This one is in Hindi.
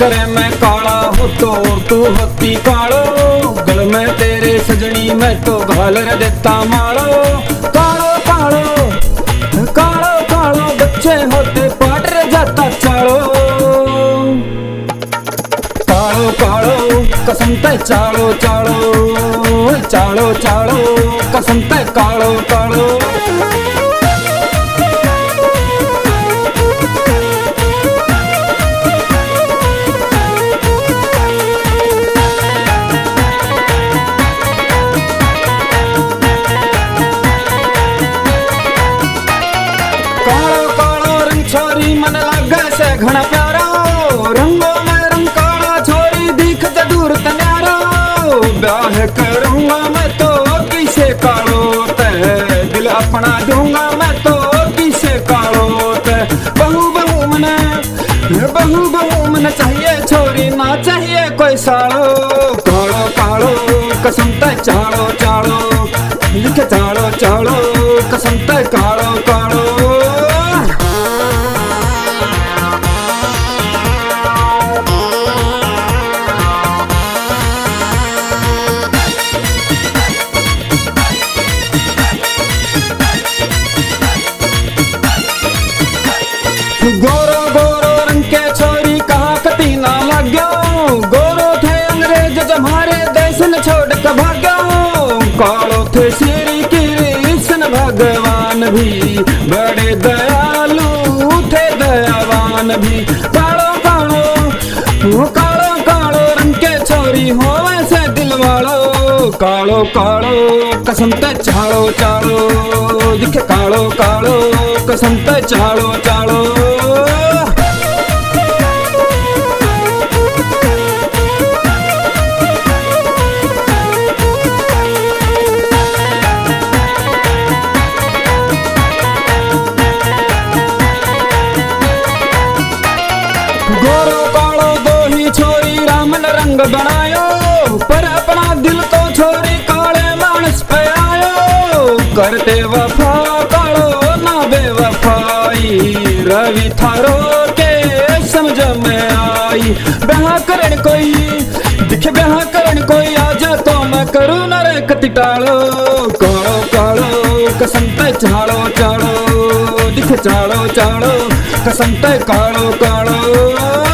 करे मैं काला हो तो तू होती कालो, गल में तेरे सजनी मैं तो घालर देता मालो। कालो कालो कालो कालो बच्चे होते पाटर जाता चालो, कालो कालो कसम ते चालो चालो, चालो चालो कसम ते कालो कालो। कालो कालो रंग छोरी मन लागे से घना प्यारा, रंगों में रंग काला छोरी दिख दूर तन्यारा। ब्याह करूंगा मैं तो किसे कालो ते, दिल अपना दूंगा मैं तो किसे कालो ते। बहू बहू मने चाहिए छोरी ना चाहिए कोई सालो। कालो कालो कसम ते चालो चालो, लिखे चालो चालो कसम ते कालो कालो। गोरो गोरो रंग के छोरी कहाँ कती ना लाग्यो, गोरो थे अंग्रेज जम्हारे देश न छोड़ के भाग्यो। कालो थे श्री कृष्ण भगवान भी बड़े दयालु थे दयावान भी। कालो कालो कालो कालो रंग के छोरी हो वैसे दिल वालो। कालो कालो कसम ते चालो चालो, दिखे कालो कालो कसम ते चालो चालो। गोरो कालो दो ही छोरी राम ने रंग बनायो, पर अपना दिल तो छोरी काले मानस पे आयो। करते वफा कालो ना बेवफाई, रवि थारो के समझ में आई। ब्याह करन कोई दिखे ब्याह करन कोई आजा तो मैं करूँ न रे कति टालो। कालो कालो कसम ते चालो चालो, दिखे चालो चालो कसम ते कालो कालो।